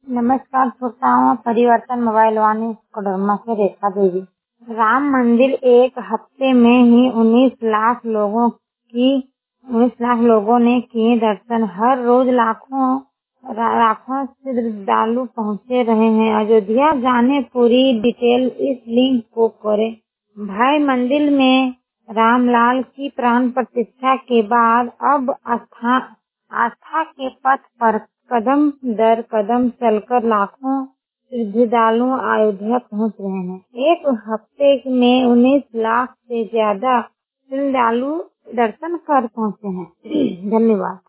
नमस्कार श्रोताओं, परिवर्तन मोबाइल वाणी कोडरमा से रेखा देवी। राम मंदिर एक हफ्ते में ही 19 लाख लोगों ने किए दर्शन। हर रोज लाखों श्रद्धालु पहुंचे रहे हैं। अयोध्या जाने पूरी डिटेल इस लिंक को करें। भाई मंदिर में रामलाल की प्राण प्रतिष्ठा के बाद अब आस्था के पथ पर कदम दर कदम चलकर लाखों श्रद्धालु अयोध्या पहुंच रहे हैं। एक हफ्ते में 19 लाख से ज्यादा श्रद्धालु दर्शन कर पहुंचे हैं। धन्यवाद।